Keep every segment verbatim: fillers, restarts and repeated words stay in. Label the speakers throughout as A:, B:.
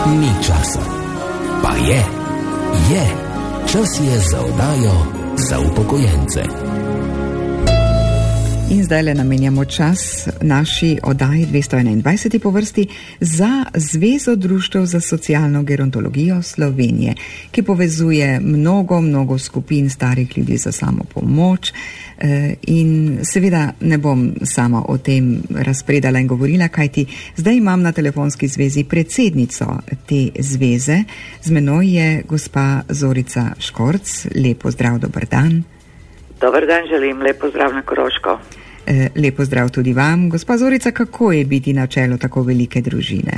A: Ni časa. Pa je. Je. Čas je za oddajo za upokojence.
B: In zdaj le namenjamo čas naši oddaji dvesto enaindvajset po vrsti za Zvezo društev za socialno gerontologijo Slovenije, ki povezuje mnogo, mnogo skupin starih ljudi za samopomoč. In seveda ne bom sama o tem razpredala in govorila, kajti zdaj imam na telefonski zvezi predsednico te zveze. Z menoj je gospa Zorica Škorc. Lepo zdrav, dober dan.
C: Dobar dan želim, lepo zdrav na Koroško.
B: Lepo zdrav tudi vam. Gospa Zorica, kako je biti na čelu tako velike družine?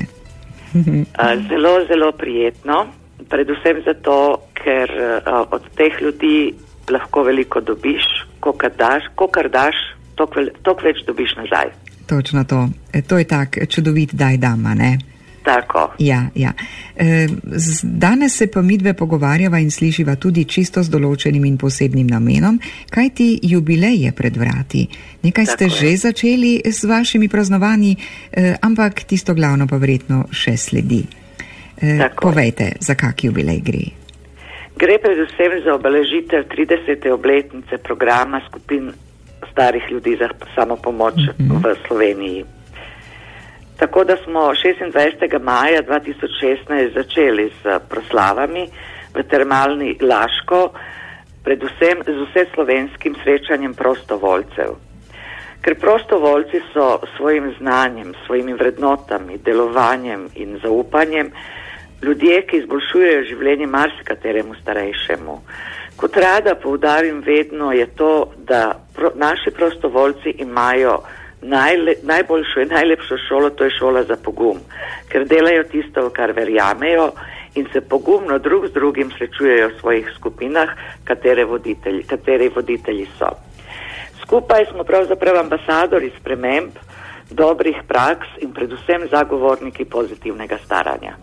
C: Zelo, zelo prijetno. Predvsem zato, ker od teh ljudi lahko veliko dobiš, kokar daš, kokar daš, toliko več dobiš nazaj.
B: Točno to. To je tak čudovit daj dama, ne?
C: Tako.
B: Ja, ja. E, danes se pa midve pogovarjava in slišiva tudi čisto z določenim in posebnim namenom, kaj ti jubilej je pred vrati. Nekaj
C: Tako
B: ste
C: je.
B: že začeli s vašimi praznovanji, e, ampak tisto glavno pa verjetno še sledi. E, povejte, za kak jubilej gre?
C: Gre predvsem za obeležitev tridesete obletnice programa skupin starih ljudi za samopomoč mm-hmm. v Sloveniji. Tako da smo šestindvajsetega maja dva tisoč šestnajst začeli s proslavami v termalni Laško, predvsem z vseslovenskim srečanjem prostovoljcev. Ker prostovoljci so svojim znanjem, svojimi vrednotami, delovanjem in zaupanjem ljudje, ki izboljšujejo življenje marsikateremu starejšemu. Kot rada poudarim vedno je to, da pro, naši prostovoljci imajo Najle, najboljšo in najlepšo šolo, to je šola za pogum, ker delajo tisto, v kar verjamejo in se pogumno drug z drugim srečujejo v svojih skupinah, katere voditelji, kateri voditelji so. Skupaj smo pravzaprav ambasadori sprememb, dobrih praks in predvsem zagovorniki pozitivnega staranja.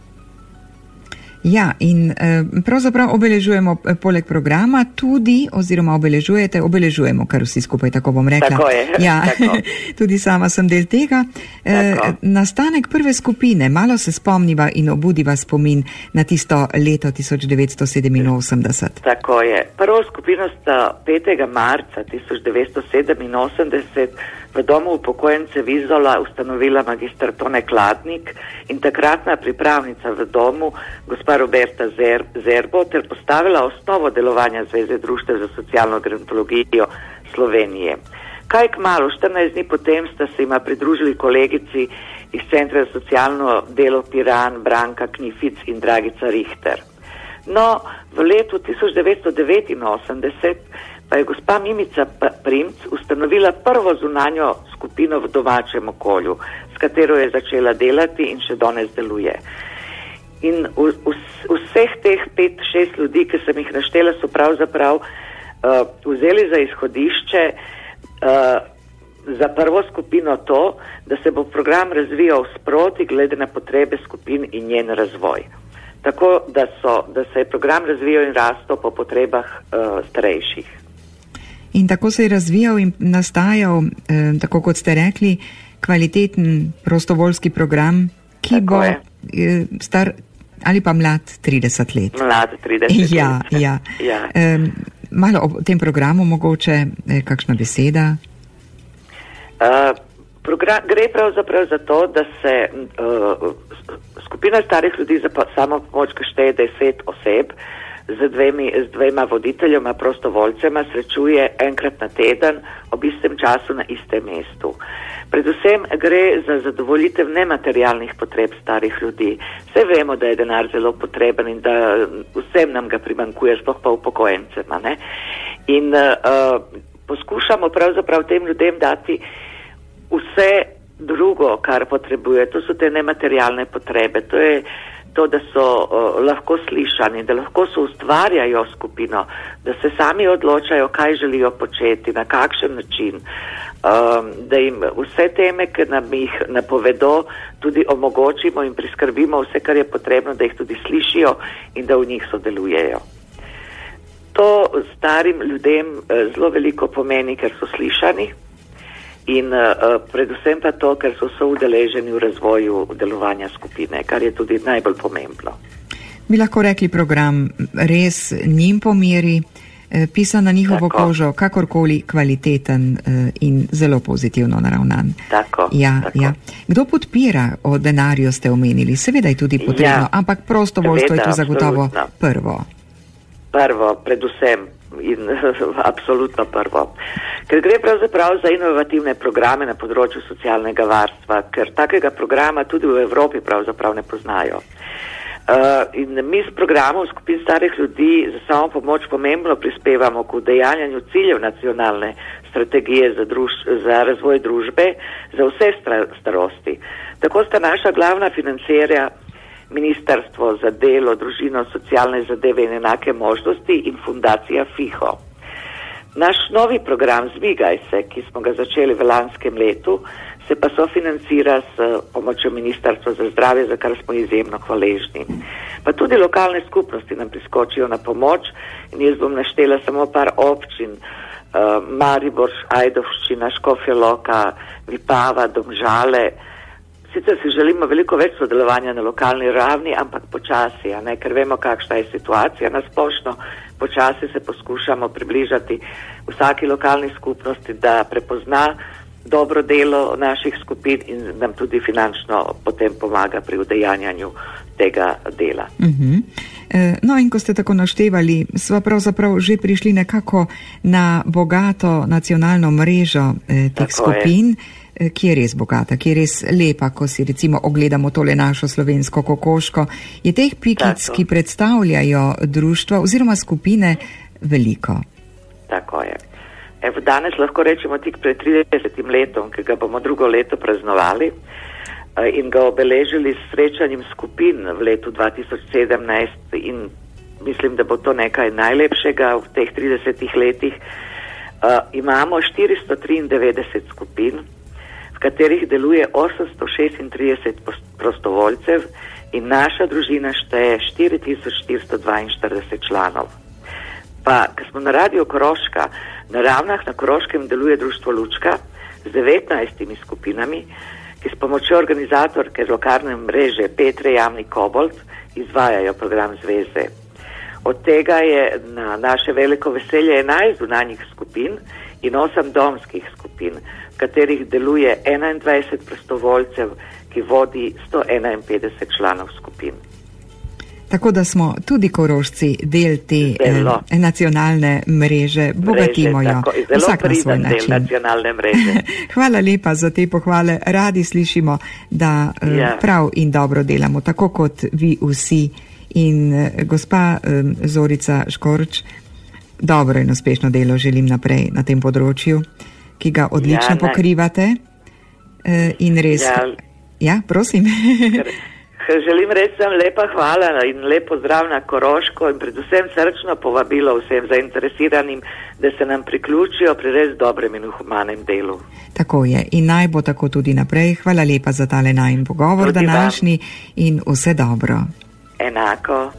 B: Ja, in eh, pravzaprav obeležujemo eh, poleg programa tudi, oziroma obeležujete, obeležujemo, kar vsi skupaj, tako bom rekla.
C: Tako je.
B: Ja,
C: tako.
B: Tudi sama sem del tega. Eh, nastanek prve skupine, malo se spomniva in obudiva spomin na tisto leto tisoč devetsto sedeminosemdeset.
C: Tako je. Prvo skupino sta petega marca tisoč devetsto sedeminosemdeset v domu upokojence Vizola ustanovila magister Tone Kladnik in takratna pripravnica v domu gospa Roberta Zer, Zerbo ter postavila osnovo delovanja Zveze društev za socialno gerontologijo Slovenije. Kaj kmalu, štirinajst dni potem sta se jima pridružili kolegici iz Centra za socialno delo Piran, Branka Knific in Dragica Richter. No, v letu tisoč devetsto devetinosemdeset pa je gospa Mimica Primc ustanovila prvo zunanjo skupino v domačem okolju, s katero je začela delati in še danes deluje. In v, v, vseh teh pet, šest ljudi, ki sem jih naštela, so pravzaprav uh, vzeli za izhodišče uh, za prvo skupino to, da se bo program razvijal sproti glede na potrebe skupin in njen razvoj. Tako da, so, da se je program razvijal in rastel po potrebah uh, starejših.
B: In tako se je razvijal in nastajal, eh, tako kot ste rekli, kvaliteten prostovoljski program, ki tako bo eh, star ali pa mlad trideset let.
C: Mlad trideset
B: ja,
C: let.
B: Ja,
C: ja.
B: Eh, malo o tem programu mogoče, eh, kakšna beseda?
C: Uh, program, gre pravzaprav za to, da se uh, skupina starih ljudi za samopomoč, ki šteje deset oseb, z, dvemi, z dvema voditeljoma, prostovoljcema, srečuje enkrat na teden ob istem času na istem mestu. Predvsem gre za zadovoljitev nematerialnih potreb starih ljudi. Vse vemo, da je denar zelo potreben in da vsem nam ga primankuje, sploh pa upokojencema, ne? In uh, poskušamo pravzaprav tem ljudem dati vse drugo, kar potrebuje. To so te nematerialne potrebe. To je to, da so uh, lahko slišani, da lahko so ustvarjajo skupino, da se sami odločajo, kaj želijo početi, na kakšen način, um, da jim vse teme, ki nam jih napovedo, tudi omogočimo in priskrbimo vse, kar je potrebno, da jih tudi slišijo in da v njih sodelujejo. To starim ljudem uh, zelo veliko pomeni, ker so slišani in uh, predvsem pa to, ker so soudeleženi v razvoju delovanja skupine, kar je tudi najbolj pomembno.
B: Bi lahko rekli, program res njim pomeri, pisan na njihovo tako. Kožo, kakorkoli kvaliteten in zelo pozitivno naravnan.
C: Tako,
B: ja,
C: tako.
B: Ja. Kdo podpira, o denarju ste omenili, seveda je tudi potrebno, ja, ampak prostovoljstvo je tu zagotovo absolutno. prvo.
C: Prvo, predvsem in absolutno prvo. Ker gre pravzaprav za inovativne programe na področju socialnega varstva, ker takega programa tudi v Evropi pravzaprav ne poznajo. Uh, in mi s programom skupin starih ljudi za samo pomoč pomembno prispevamo k udejanjanju ciljev nacionalne strategije za, druž za razvoj družbe za vse starosti. Tako sta naša glavna financerja Ministrstvo za delo, družino, socialne zadeve in enake možnosti in fundacija FIHO. Naš novi program Zvigaj se, ki smo ga začeli v lanskem letu, se pa sofinancira s pomočjo Ministrstva za zdravje, za kar smo izjemno hvaležni. Pa tudi lokalne skupnosti nam priskočijo na pomoč in jaz bom naštela samo par občin, uh, Maribor, Ajdovščina, Škofja Loka, Vipava, Domžale. Sicer si želimo veliko več sodelovanja na lokalni ravni, ampak počasi, a ne, ker vemo, kakšna je situacija. Na splošno počasi se poskušamo približati vsaki lokalni skupnosti, da prepozna dobro delo naših skupin in nam tudi finančno potem pomaga pri udejanjanju tega dela.
B: Uh-huh. No in ko ste tako naštevali, sva pravzaprav že prišli nekako na bogato nacionalno mrežo eh, teh tako skupin, je. Ki je res bogata, ki je res lepa, ko si recimo ogledamo tole našo slovensko kokoško. Je teh pikic, tako. Ki predstavljajo društva oziroma skupine, veliko.
C: Tako je. Evo, danes lahko rečemo tik pred tridesetim letom, ki ga bomo drugo leto praznovali in ga obeležili s srečanjem skupin v letu dva tisoč sedemnajst in mislim, da bo to nekaj najlepšega v teh tridesetih letih. Uh, imamo štiristo triindevetdeset skupin, v katerih deluje osemsto šestintrideset prostovoljcev in naša družina šteje štiri tisoč štiristo dvainštirideset članov. Pa, ko smo na Radiu Koroška, na Ravnah na Koroškem deluje društvo Lučka z devetnajstimi skupinami, ki s pomočjo organizatorke lokalne mreže Petre Jamnik Kobolt izvajajo program zveze. Od tega je na naše veliko veselje enajst zunanjih skupin in osem domskih skupin, v katerih deluje enaindvajset prostovoljcev, ki vodi sto enainpetdeset članov skupin.
B: Tako da smo tudi Korošci del te eh, nacionalne mreže, bogatimo jo vsak na svoj način. Hvala lepa za te pohvale. Radi slišimo, da eh, ja. prav in dobro delamo, tako kot vi vsi. In eh, gospa eh, Zorica Škorč, dobro in uspešno delo želim naprej na tem področju, ki ga odlično ja, pokrivate. Eh, in res. Ja, ja prosim.
C: Želim reči vam lepa hvala in lepo zdrav na Koroško in predvsem srčno povabilo vsem zainteresiranim, da se nam priključijo pri res dobrem in humanem delu.
B: Tako je in naj bo tako tudi naprej. Hvala lepa za tale najin pogovor današnji in vse dobro.
C: Enako.